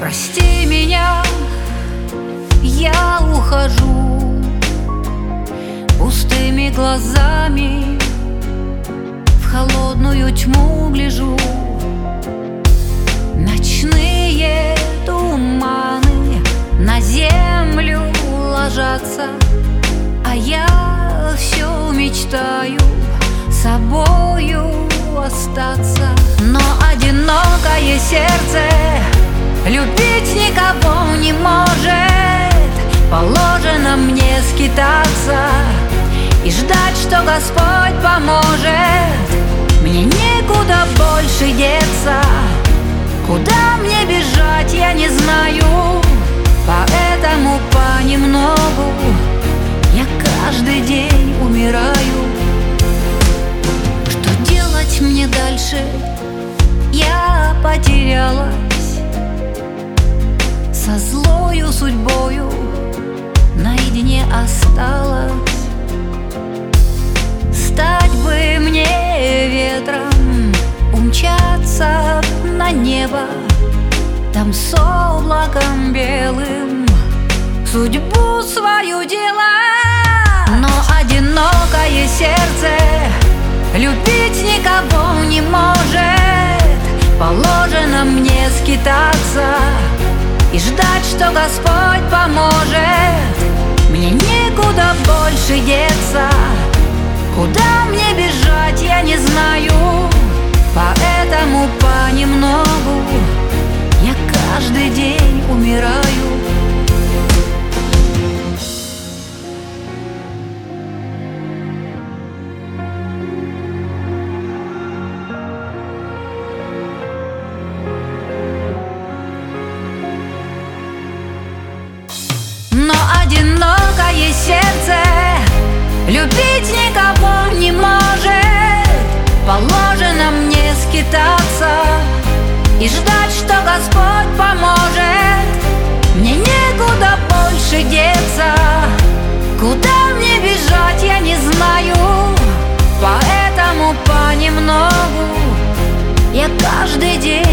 Прости меня, я ухожу, пустыми глазами в холодную тьму гляжу. Ночные туманы на землю ложатся, а я все мечтаю собою остаться. Но одинокое сердце любить никого не может. Положено мне скитаться и ждать, что Господь поможет. Мне некуда больше деться, куда мне бежать, я не знаю. Поэтому понемногу я каждый день умираю. Что делать мне дальше? Я потерялась, со злою судьбою наедине осталась. Стать бы мне ветром, умчаться на небо, там с облаком белым судьбу свою делать. Но одинокое сердце любить никого не может. Положено мне скитаться и ждать, что Господь поможет. Мне некуда больше деться, куда мне бежать, я не знаю. Поэтому понемногу я каждый день умираю. Но одинокое сердце любить никого не может. Положено мне скитаться и ждать, что Господь поможет. Мне некуда больше деться, куда мне бежать, я не знаю. Поэтому понемногу я каждый день